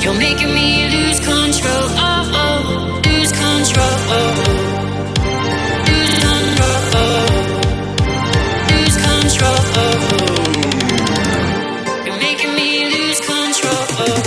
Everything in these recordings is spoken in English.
You're making me lose control. Oh, oh, lose control. Lose control. Lose control. You're making me lose control.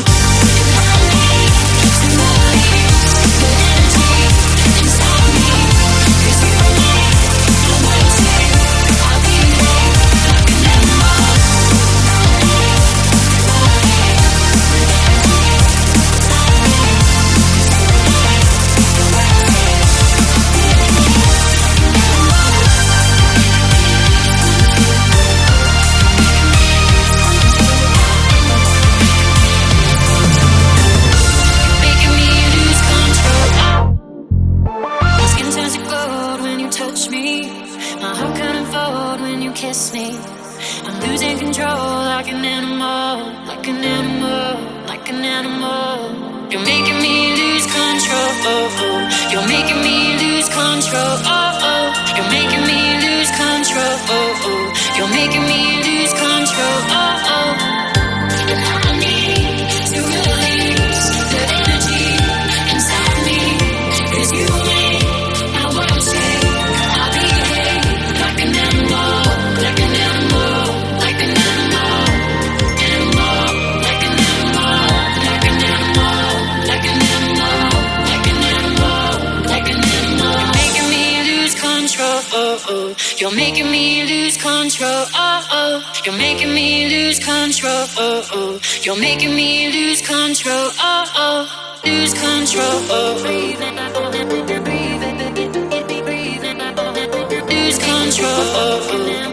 Touch me, my heart can unfold when you kiss me. I'm losing control like an animal, like an animal, like an animal. You're making me lose control. You're making me lose control. You're making me lose control. You're making me lose control. And I need to release the energy inside me, 'cause you make my world shake. You're making me lose control. You're making me lose control. You're making me lose control. Lose control. Lose control.